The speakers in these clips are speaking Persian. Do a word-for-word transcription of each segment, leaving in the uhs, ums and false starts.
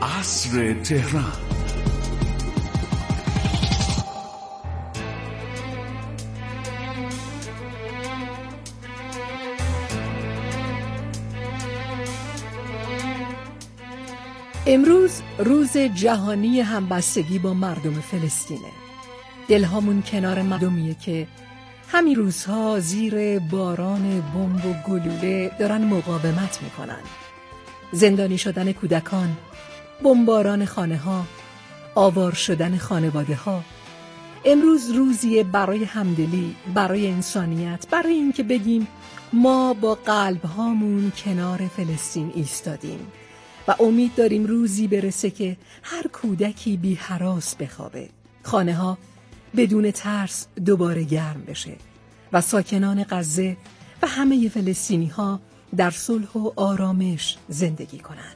عصر تهران. امروز روز جهانی همبستگی با مردم فلسطینه. دلهامون کنار مردمیه که همین روزها زیر باران بمب و گلوله دارن مقاومت میکنن. زندانی شدن کودکان، بمباران خانه ها، آوار شدن خانواده ها. امروز روزیه برای همدلی، برای انسانیت، برای اینکه بگیم ما با قلب هامون کنار فلسطین ایستادیم و امید داریم روزی برسه که هر کودکی بی هراس بخوابه، خانه ها بدون ترس دوباره گرم بشه و ساکنان غزه و همه فلسطینی ها در صلح و آرامش زندگی کنند.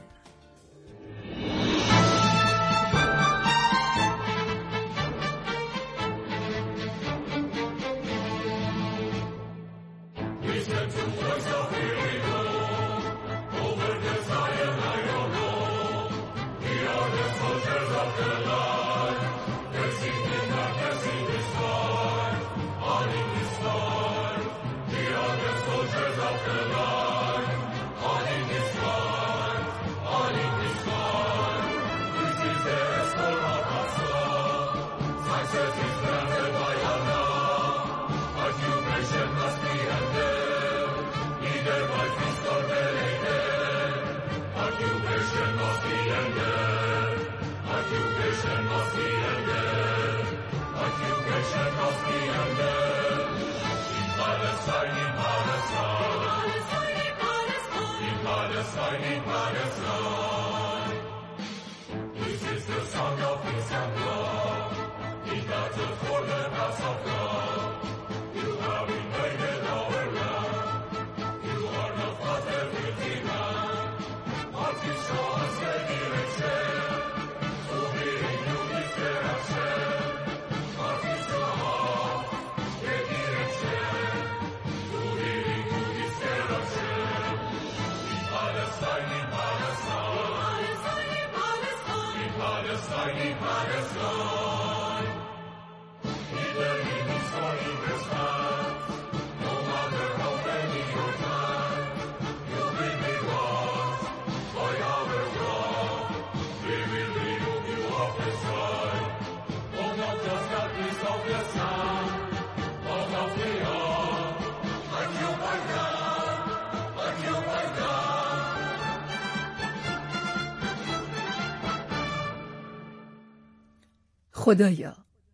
خدایا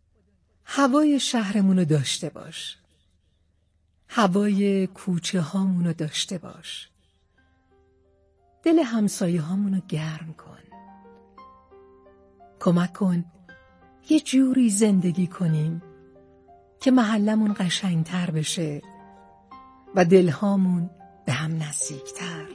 هوای شهرمونو داشته باش، هوای کوچه هامونو داشته باش، دل همسایه هامونو گرم کن. کمک کن یه جوری زندگی کنیم که محلمون قشنگتر بشه و دلهامون به هم نزدیکتر.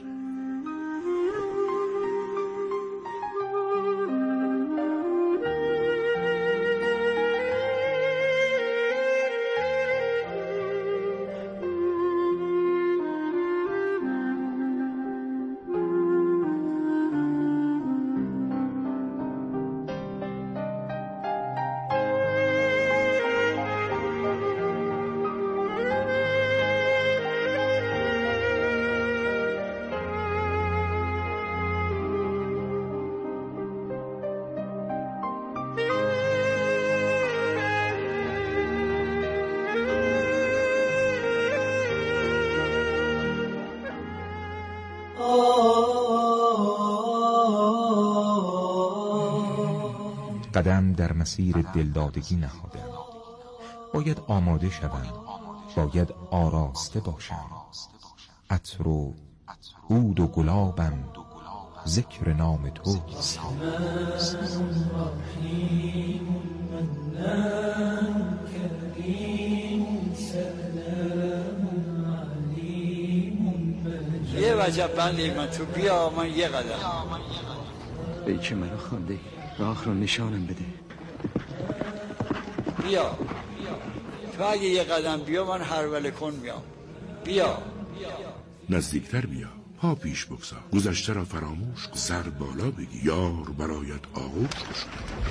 قدم در مسیر دلدادگی نهادم، باید آماده شوم، باید آراسته باشم. عطر و عود و گلابم ذکر نام توست. یه وجب بندی من تو بیا من یه قدم. ای که منو خانده راه رو نشانم بده. بیا تو اگه یه قدم بیا من هر وله کن میام. بیا نزدیکتر بیا، پا پیش بگذار، گذشته را فراموش کن، سر بالا بگی، یار برایت آغوش گشود.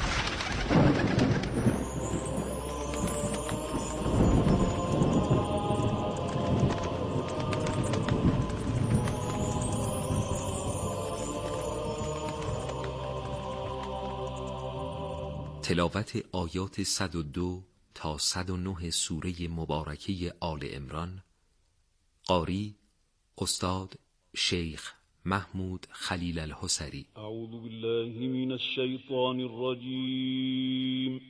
تلاوت آیات صد و دو تا صد و نه سوره مبارکه آل عمران. قاری استاد شیخ محمود خلیل الحصری. اعوذ بالله من الشیطان الرجیم.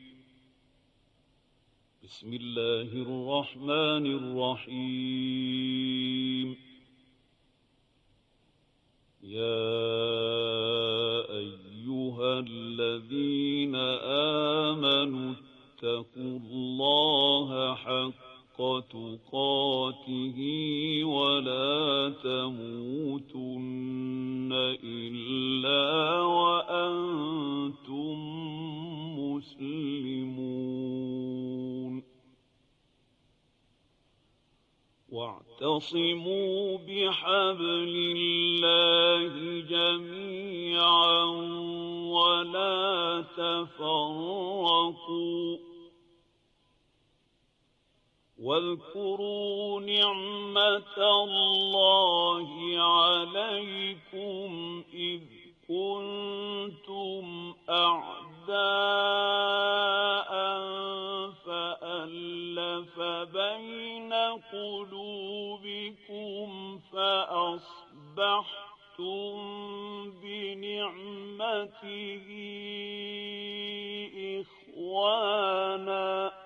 بسم الله الرحمن الرحیم. یا ایها الذین آمنوا اتقوا الله حق تقاته ولا تموتن إلا وأنتم مسلمون. واعتصموا بحبل الله جميعا ولا تفرقوا واذكروا نعمة الله عليكم إذ كنتم أعداء فألف بين قلوبكم فأصبحتم بنعمته إخوانا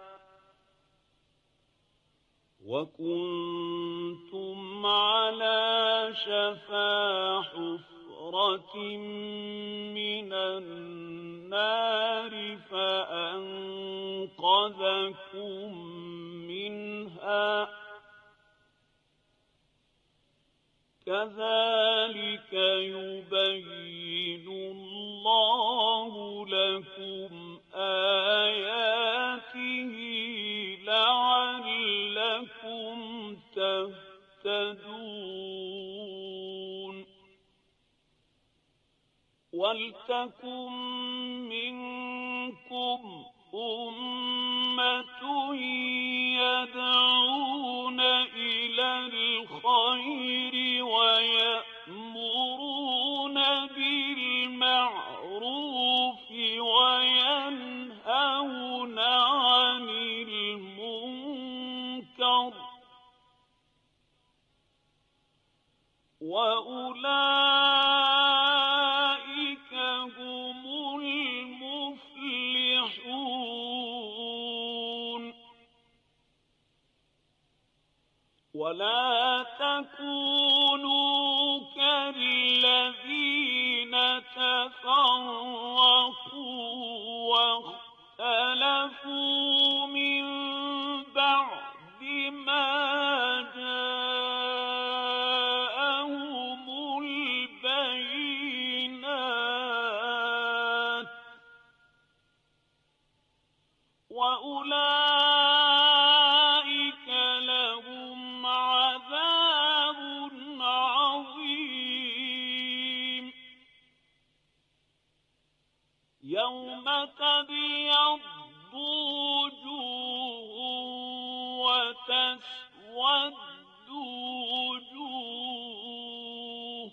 وكنتم على شفا حفرة من النار فأنقذكم منها كذلك يبين الله لكم آياته لعلكم تهتدون. ولتكن منكم أمة يدعون إلى الخير ويأمرون بالمعروف وينهون عن المنكر وأولئك هم المفلحون. ولا تكونوا كالذين تفرقوا واختلفوا من بعد ما جاءهم البينات وأولئك لهم عذاب عظيم. يوم تبيض وجوه وتسود وجوه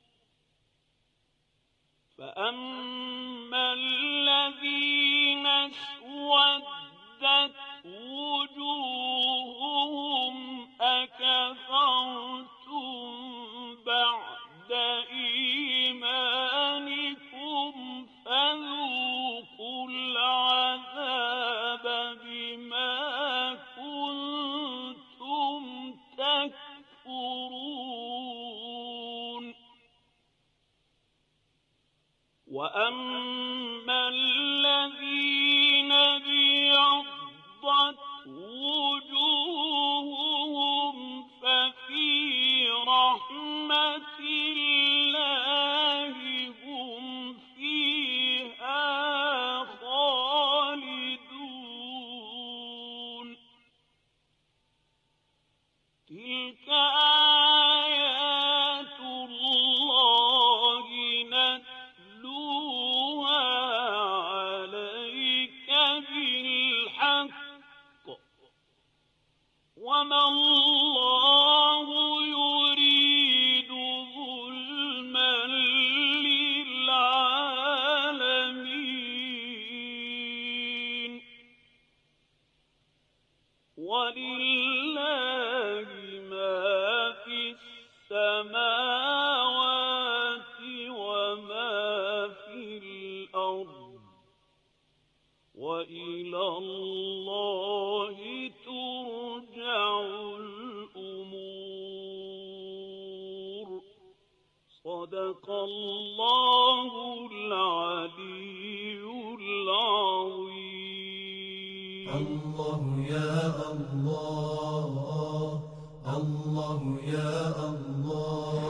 فأما الذين اسودت وجوههم أكفرتم بعد إيمانكم فذوقوا العذاب بما كنتم تكفرون. وأما الذين ابيضت وجوههم ففي رحمة الله هم فيها خالدون. تلك آيات الله ولله ما في السماوات وما في الأرض وإلى الله ترجع الأمور. صدق الله العلي العظيم. الله يا الله، الله يا الله.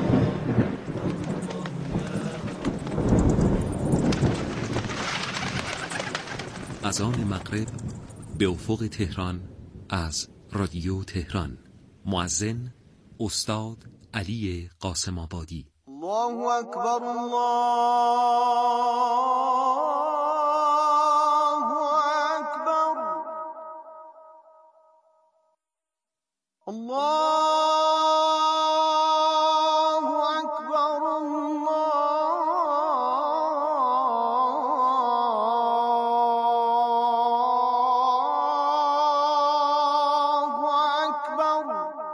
از آن مغرب به افق تهران از رادیو تهران. مؤذن استاد علی قاسم آبادی. الله اکبر، الله اکبر، الله اکبر، الله اکبر.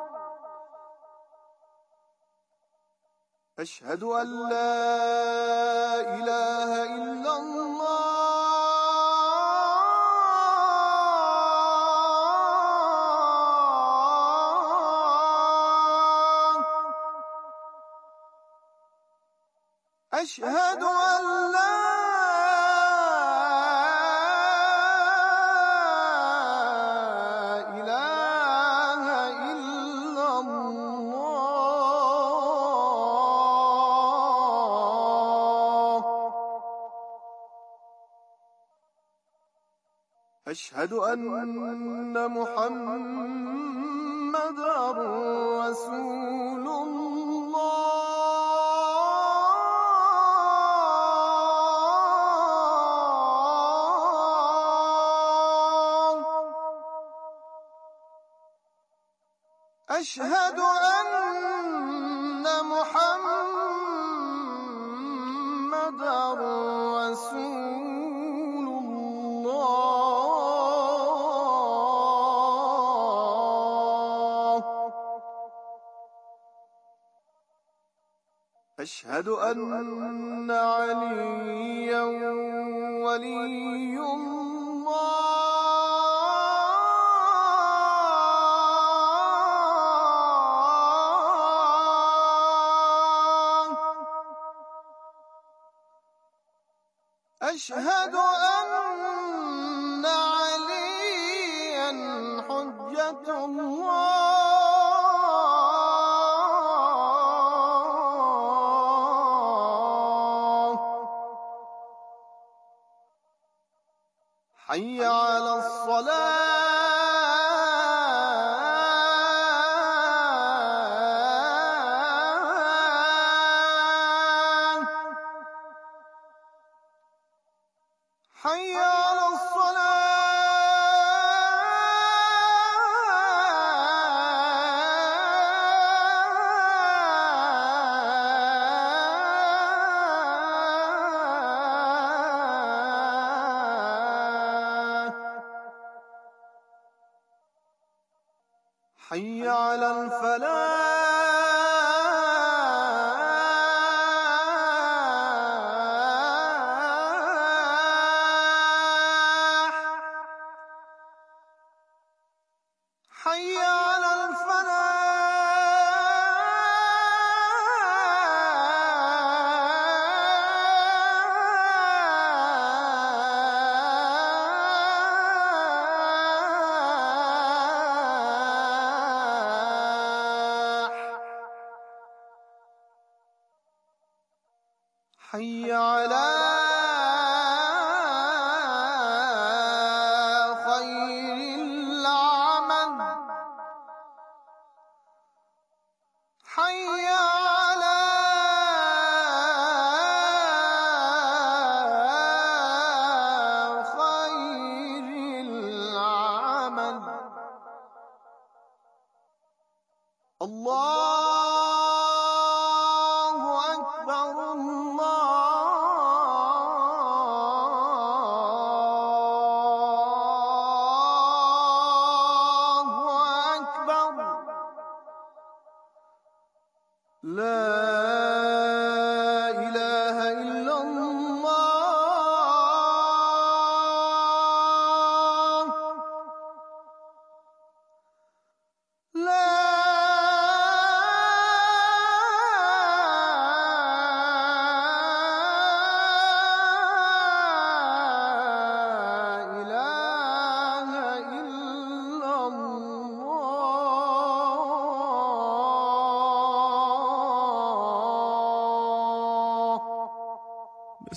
أشهد أن لا إله إلا الله. أشهد أن لا إله إلا الله. أشهد أن محمدًا رسول الله. أشهد أن محمدًا رسول الله. أشهد أن عليا ولي الله. أشهد أن عليا حجة الله. حي على الصلاة. حي على الصلاة. حي على الفلاح. حي على الفلاح.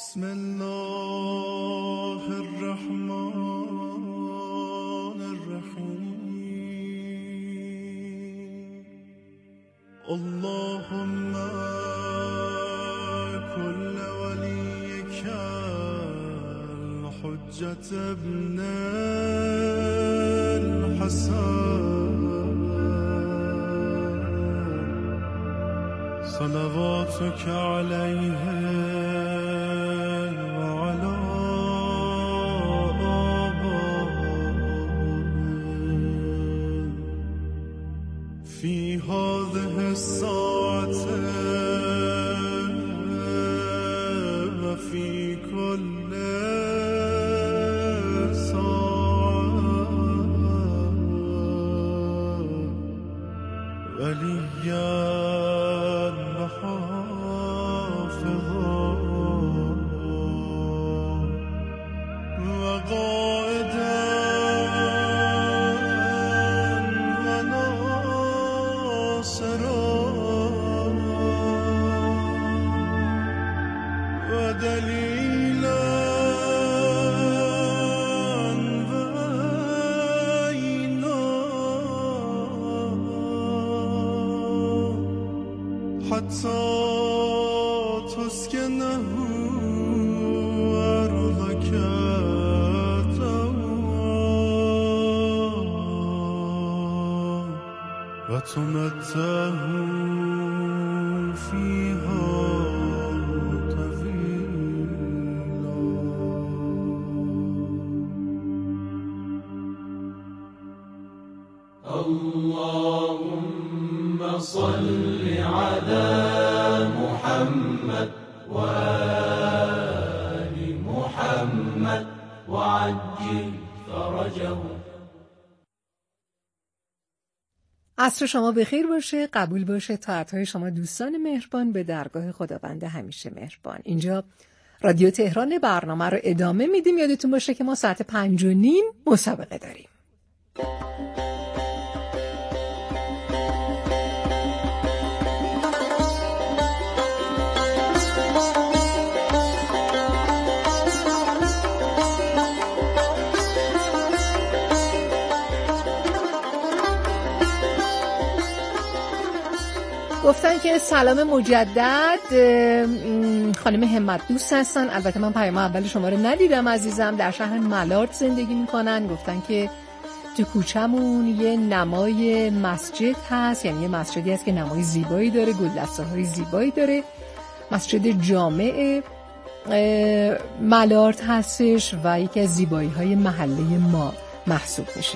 بسم الله الرحمن الرحیم اللهم كل وليك الحجة ابن الحسن صلواتك عليه وعلى آبائه في هذه الساعة وفي كل ساعة وليا حتى تسكنه أرضك طوعا وتمتعه فيها طويلا اللهم صل على محمد وآل محمد وعجل فرجه. عصر شما بخیر باشه، قبول باشه طاعت‌های شما دوستان مهربان به درگاه خداوند همیشه مهربان. اینجا رادیو تهران، برنامه رو ادامه میدیم. یادتون باشه که ما ساعت پنج و نیم مسابقه داریم. گفتن که سلام مجدد، خانم همت دوست هستن. البته من پیام اول شما رو ندیدم عزیزم. در شهر ملارد زندگی میکنن. گفتن که تو کوچمون یه نمای مسجد هست، یعنی یه مسجدی هست که نمای زیبایی داره، گلدسته های زیبایی داره. مسجد جامع ملارد هستش و یکی از زیبایی های محله ما محسوب میشه.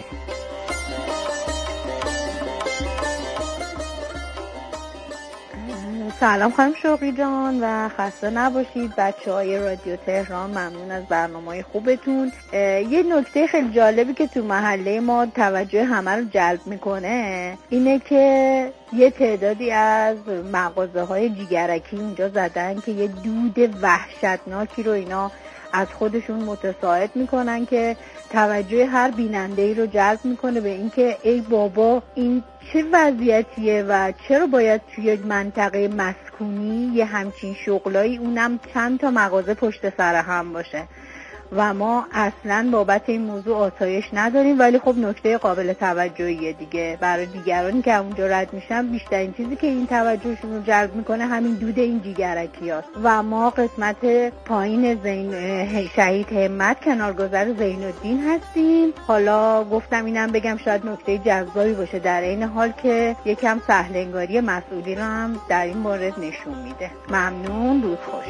سلام خانم شوقی جان و خسته نباشید بچه های رادیو تهران. ممنون از برنامه‌های خوبتون. یه نکته خیلی جالبی که تو محله ما توجه همه رو جلب میکنه اینه که یه تعدادی از مغازه های جیگرکی اونجا زدن که یه دود وحشتناکی رو اینا از خودشون متساعد میکنن که توجه هر بیننده‌ای رو جلب میکنه به اینکه ای بابا این چه وضعیتیه و چرا باید توی یک منطقه مسکونی یه همچین شغلایی، اونم چند تا مغازه پشت سر هم باشه و ما اصلاً بابت این موضوع آسایش نداریم. ولی خب نکته قابل توجهیه دیگه برای دیگرانی که اونجا رد میشن. بیشترین چیزی که این توجهشون رو جلب میکنه همین دود این جیگرکی هست و ما قسمت پایین زین شهید همت کنارگذر زین الدین هستیم. حالا گفتم اینم بگم شاید نکته جذابی باشه، در این حال که یکم سهلنگاری مسئولی رو هم در این مورد نشون میده. ممنون، روز خوش.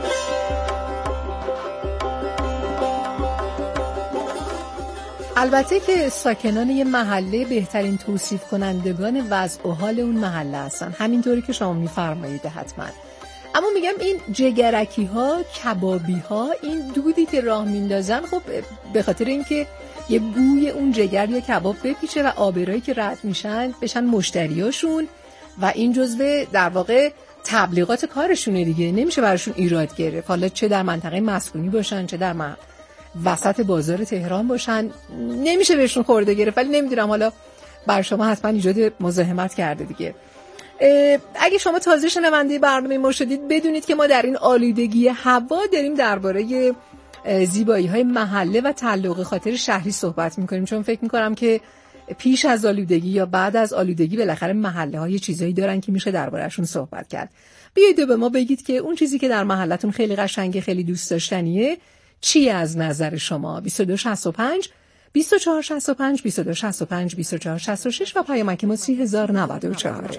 البته که ساکنان یه محله بهترین توصیف کنندگان وضع و حال اون محله هستن، همینطوری که شما میفرمایید حتما. اما میگم این جگرکی ها، کبابی ها، این دودی که راه میندازن، خب به خاطر اینکه یه بوی اون جگر یا کباب بپیچه و آبرایی که رد میشن بشن مشتریاشون و این جزوه در واقع تبلیغات کارشونه دیگه، نمیشه براشون ایراد گرفت. حالا چه در منطقه مسکونی باشن چه در من... وسط بازار تهران باشن، نمیشه بهشون خورده گرفت. ولی نمیدونم، حالا بر شما حتما ایجاد مزاحمت کرده دیگه. اگه شما تازه شنونده برنامه ما شدید بدونید که ما در این آلودگی هوا داریم درباره زیبایی‌های محله و تعلق خاطر شهری صحبت می‌کنیم، چون فکر می‌کنم که پیش از آلودگی یا بعد از آلودگی بالاخره محله‌ها یه چیزایی دارن که میشه درباره‌شون صحبت کرد. بیایید به ما بگید که اون چیزی که در محلتون خیلی قشنگه، خیلی دوست داشتنیه چیه از نظر شما؟ بیست و دو شصت و پنج بیست و چهار شصت و پنج بیست و دو شصت و پنج بیست و چهار شصت و شش و پیامک ما سی هزار و نود و چهار.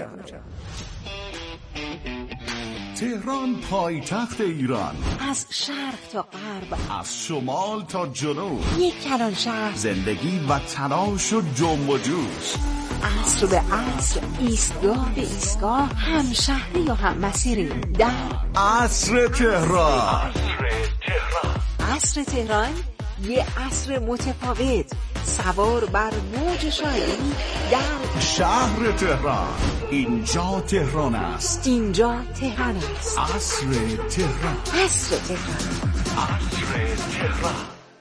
تهران پایتخت ایران، از شرق تا غرب، از شمال تا جنوب، یک کلان شهر، زندگی و تلاش و جنب و جوش، عصر به عصر، ایستگاه به ایستگاه، هم شهری و هم مسیری در عصر تهران. عصر تهران، یه عصر متفاوت، سوار بر موج شاعری در شهر تهران. اینجا تهران است، اینجا تهران است. عصر تهران، عصر تهران، عصر تهران.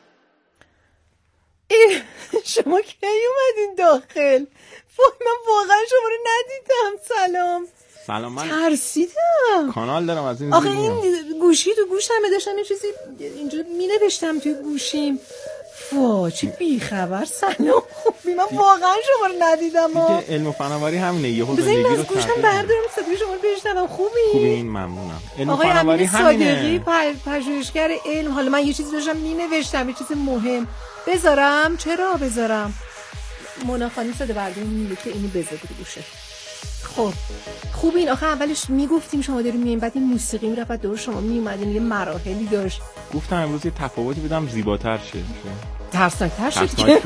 شما کی اومدین داخل؟ وای من واقعا شما رو ندیدم. سلام. سلام. من ترسیدم. کانال دارم از این. آخه این گوشی تو گوشم داشتم یه چیزی اینجا می نوشتم توی گوشیم. وای چه بیخبر. سلام خوبی؟ من واقعا شما رو ندیدم. دیگه علم و فناوری همینه، یه خود زندگی رو گوشم بردارم صدای شما رو بشنوم. خوبی؟ خوبی. این ممنونم. علم و آقای فناوری همینه. صادقی پژوهشگر علم. حالا من یه چیزی داشتم می نوشتم، یه چیز مهم. بذارم؟ چرا بذارم؟ مناخانی صدا برداریم میگه که اینو بذار تو گوشه. خب خوبین. آخه اولش میگفتیم شما داریم میایین، بعد این موسیقی میرفت بعد دور شما میومدین، یه مراحلی داشت. گفتم امروز یه تفاوتی بدم زیباتر شه. ترسناکتر شد که.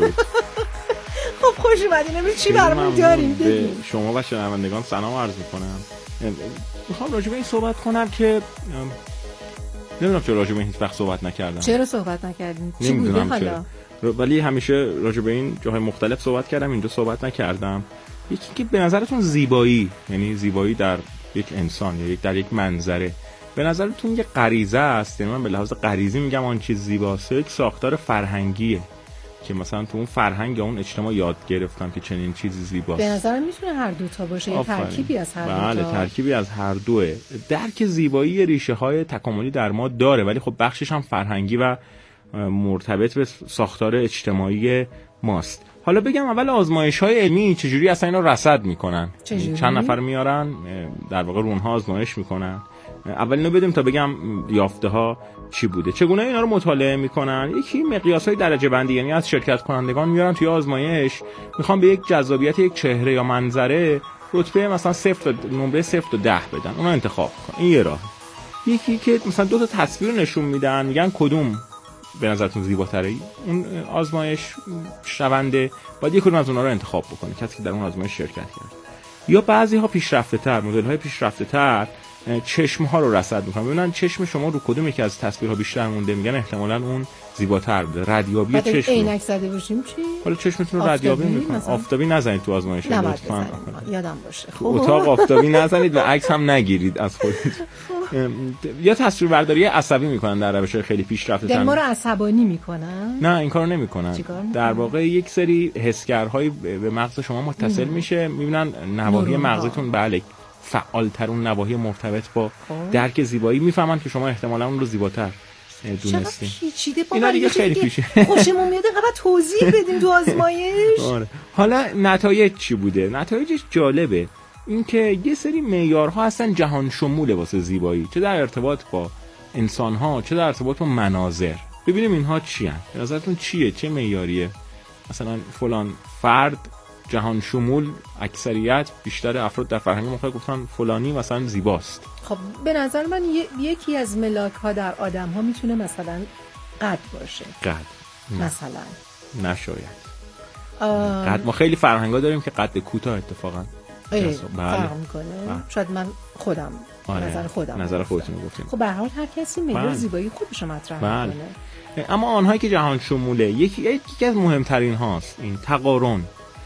خب خوش اومدین. امروز چی برامون داریم؟ به شما و شنوندگان سلام عرض میکنم. میخوام راجع به این صحبت کنم که نمیدونم چرا راجع به این هیچ وقت صحبت نکردم. چرا صحبت نکردین؟ چی بوده حالا؟ ولی همیشه راجع به این جاهای مختلف صحبت کردم، اینجا صحبت نکردم. یکی که به نظرتون زیبایی، یعنی زیبایی در یک انسان یا یک در یک منظره، به نظرتون یه غریزه است؟ یعنی من به لحاظ غریزی میگم آن چیز زیباست، یک ساختار فرهنگیه که مثلا تو اون فرهنگ یا اون اجتماع یاد گرفتم که چنین چیزی زیباست. به نظر میتونه هر دو تا باشه، یه ترکیبی از هر دو تا. بله ترکیبی از هر دوه. درک زیبایی ریشه های تکاملی در ما داره، ولی خب بخشش هم فرهنگی و مرتبط به ساختار اجتماعی ماست. حالا بگم اول آزمایش‌های علمی چجوری اصلا اینا رصد میکنن؟ چجوری؟ چند نفر میارن در واقع رونها آزمایش میکنن. اول اینو بدیم تا بگم یافته‌ها چی بوده. چگونه اینا رو مطالعه میکنن؟ یکی مقیاس‌های درجه بندی، یعنی از شرکت کنندگان میارن توی آزمایش، میخوان به یک جذابیت یک چهره یا منظره رتبه مثلا صفر تا نمره صفر تا ده بدن، اونو انتخاب کن. این یه راه. یکی که مثلا دو تا تصویر نشون میدن، میگن کدوم به نظرتون زیباتره؟ اون آزمایش شونده باید یک کدوم از اونها رو انتخاب بکنه، کسی که در اون آزمایش شرکت کرد. یا بعضی ها پیشرفته تر، مدل های پیشرفته تر چشم ها رو رصد میکنن، ببینن چشم شما رو کدوم یکی از تصویرها بیشتر مونده، میگن احتمالاً اون زیباتر بوده. ردیابی چشم. بعد عینک زده باشیم چی؟ حالا چشمتون رو ردیابی میکنن. آفتابی نزنید تو آزمایش لطفاً. یادم باشه. خب اتاق آفتابی نزنید و عکس هم نگیرید از خودتون. یا تصویربرداری عصبی میکنن در روش‌های خیلی پیشرفته. یعنی ما رو عصبانی میکنن؟ نه این کارو نمیکنن. در واقع یک سری حسگرهای به مغز شما متصل میشه، میبینن نواحی مغزتون بله فعالتر، اون نواحی مرتبط با درک زیبایی، میفهمن که شما احتمالاً اون رو زیباتر دونستین. اینا دیگه خیلی پیشه. خوشمون میاد قبل توضیح بدیم تو آزمایش. آره. حالا نتایج چی بوده؟ نتایجش جالبه. اینکه یه سری معیارها هستن جهان شمول واسه زیبایی، چه در ارتباط با انسان‌ها چه در ارتباط با مناظر. ببینیم اینها چی هستن. به نظرتون چیه؟ چه معیاریه؟ مثلا فلان فرد جهان شمول، اکثریت بیشتر افراد در فرهنگ مختلف گفتن فلانی مثلا زیباست. خب به نظر من ی- یکی از ملاک‌ها در آدم‌ها میتونه مثلا قد باشه. قد مثلا نشاید. آه... قد ما خیلی فرهنگا داریم که قد کوتاه اتفاقا بله. فرق میکنه. شاید من خودم آره. نظر خودم نظر خودتون گفتیم. خب به هر حال هر کسی معیار زیبایی خودش رو مطرح بله. میکنه. اما آنهایی که جهان شموله، یکی یکی از مهمترین هاست این تقارن.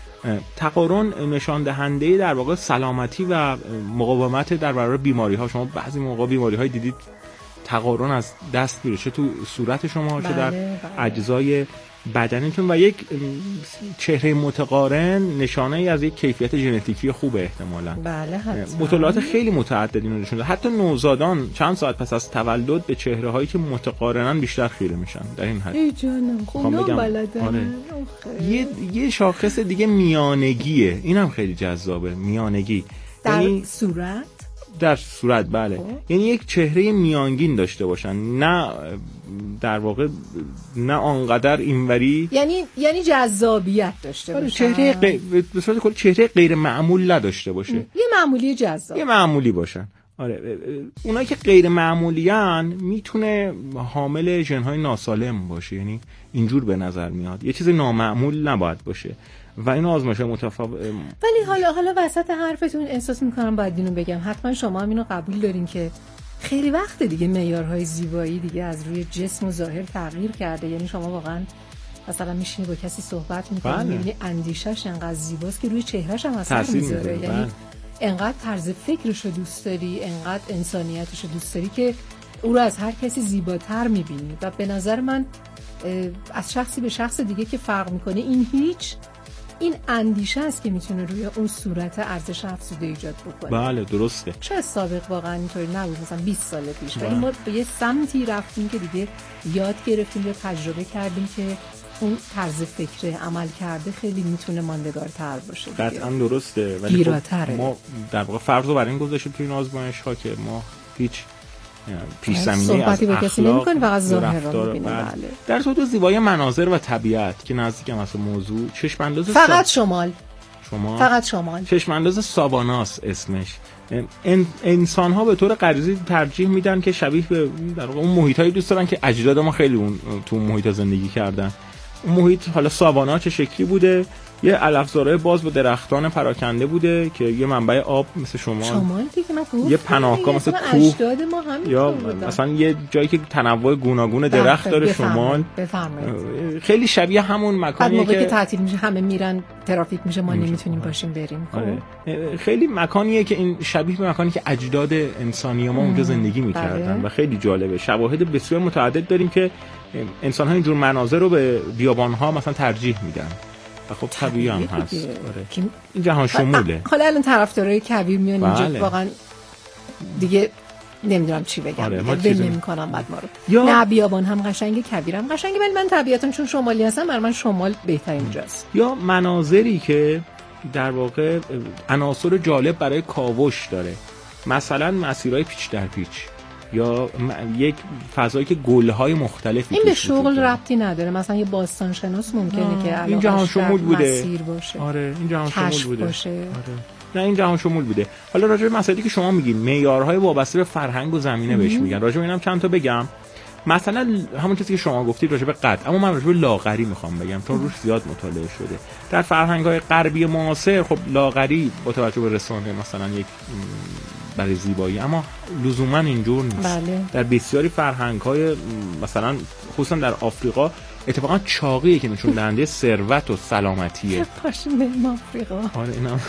تقارن نشان دهنده در واقع سلامتی و مقاومت در برابر بیماری ها. شما بعضی موقع بیماری های دیدید تقارن از دست میره، چه تو صورت شما چه در بله، بله. اجزای بدنتون، و یک چهره متقارن نشانه ای از یک کیفیت ژنتیکی خوبه احتمالاً. بله حتما. مطالعات خیلی متعددی رو نشون داده، حتی نوزادان چند ساعت پس از تولد به چهره هایی که متقارنن بیشتر خیره میشن. در این حد ای جانم خونا بلدن. آره. یه یه شاخص دیگه میانگیه، اینم خیلی جذابه. میانگی در یعنی صورت در صورت بله خوب. یعنی یک چهره میانگین داشته باشن، نه در واقع نه آنقدر اینوری، یعنی یعنی جذابیت داشته باشن، چهره غ... به صورت کلی چهره غیر معمول نداشته باشه، یه معمولی جذاب، یه معمولی باشن. آره اونایی که غیر معمولیان میتونه حامل ژن‌های ناسالم باشه، یعنی اینجور به نظر میاد، یه چیز نامعمول نباید باشه و این آزمایش‌های متفاوت. ولی حالا حالا وسط حرفتون احساس می‌کنم باید اینو بگم، حتما شما هم اینو قبول دارین که خیلی وقت دیگه معیارهای زیبایی دیگه از روی جسم و ظاهر تغییر کرده. یعنی شما واقعا مثلا میشینی با کسی صحبت می‌کنی می‌بینی اندیشه‌ش انقدر زیباست که روی چهرهش هم اثر می‌ذاره. یعنی بله. انقدر طرز فکرش رو دوست داری، انقدر انسانیتش رو دوست داری که او رو از هر کسی زیباتر می‌بینی و به نظر من از شخصی به شخص دیگه که فرق می‌کنه این هیچ این اندیشه است که میتونه روی اون صورت ارزش افزوده ایجاد بکنه. بله درسته. چه سابق واقعا اینطوری نبود، مثلا بیست سال پیش، ولی ما به یه سمتی رفتیم که دیگه یاد گرفتیم یا تجربه کردیم که اون طرز فکر عمل کرده خیلی میتونه ماندگارتر باشه. قطعا درسته، ولی خب ما در واقع فرض رو بر این گذاشتیم تو این آزمایش ها که ما هیچ پیش زمینه صحبتی از با کسی نمی‌کنیم، فقط ظاهر رو می‌بینیم. بله. بله. در صورت زیبایی مناظر و طبیعت که نزدیکم اصلا موضوع، چشم انداز فقط سا... شمال شما فقط شمال چشم انداز ساواناس اسمش. ان... انسان ها به طور غریزی ترجیح میدن که شبیه به در واقع اون محیطایی دوست دارن که اجداد ما خیلی اون تو اون محیط زندگی کردن. اون محیط حالا ساوانا چه شکلی بوده؟ یه علفزارای باز با درختان پراکنده بوده که یه منبع آب مثل شمال، شمال دیگه ما یه پناهگاه مثل کوه یا مثلا یه جایی که تنوع گوناگون درخت داره. شمال بفرمایید خیلی شبیه همون مکانیه که که تعطیل میشه، همه میرن، ترافیک میشه، ما نمیتونیم باشیم بریم. آره. خیلی مکانیه که این شبیه به مکانی که اجداد انسانی ما اونجا زندگی میکردن و خیلی جالبه. شواهد بسیار متعدد داریم که انسان‌ها اینجور مناظر رو به بیابان‌ها مثلا ترجیح میدن و خب طبیعی هم هست. آره. این جهان شموله. حالا الان طرفدارای کبیر میان بله. اینجا واقعا دیگه نمیدونم چی بگم. آره. ول چیز... نمی‌کنم بعد ما رو. یا... نه بیابان هم قشنگه، کبیر هم قشنگه، ولی من طبیعتاً چون شمالی هستم برای من شمال بهترین جاست. یا مناظری که در واقع عناصر جالب برای کاوش داره، مثلا مسیرهای پیچ در پیچ یا یک فضایی که گل‌های مختلفی این به شغل ربطی نداره. مثلا یه باستان شناس ممکنه که این جهان شمول بوده، مسیر باشه. آره این جهان شمول بوده باشه. آره. نه این جهان شمول بوده. حالا راجع به مسائلی که شما میگین معیارهای وابسته به فرهنگ و زمینه بهش میگن، راجع به اینم چند تا بگم. مثلا همون چیزی که شما گفتید راجع به قد، اما من راجع به لاغری میخوام بگم چون روش زیاد مطالعه شده. در فرهنگ‌های غربی معاصر خب لاغری با توجه به رسانه مثلا یک برای زیبایی، اما لزوما اینجور نیست. بله. در بسیاری فرهنگ‌های مثلا خصوصا در آفریقا اتفاقا چاقیه که نشون دهنده ثروت و سلامتیه. پاشیم آفریقا. آره اینم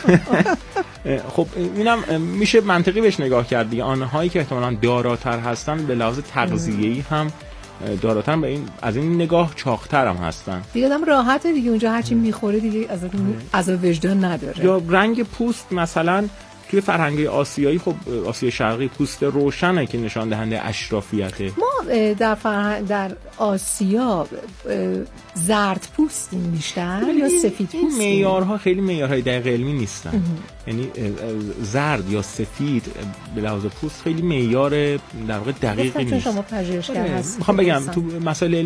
خب اینم میشه منطقی بهش نگاه کرد دیگه. آنهایی که احتمالاً داراتر هستن به لحاظ تغذیه‌ای هم داراتر به این از این نگاه چاق‌تر هم هستن. دیگه آدم راحته دیگه اونجا هر چی میخوره دیگه از عذاب وجدان نداره. یا رنگ پوست مثلا توی فرهنگ آسیایی، خب آسیای شرقی پوست روشنه که نشان دهنده اشرافیته. ما در فرهنگ در آسیا زرد پوستیم بیشتر یا سفید پوستیم؟ معیارها خیلی معیارهای دقیق علمی نیستن. یعنی زرد یا سفید به لحاظ پوست خیلی معیار در واقع دقیقی نیست. شما پژوهشگر هستید. میخوام بگم تو مسائل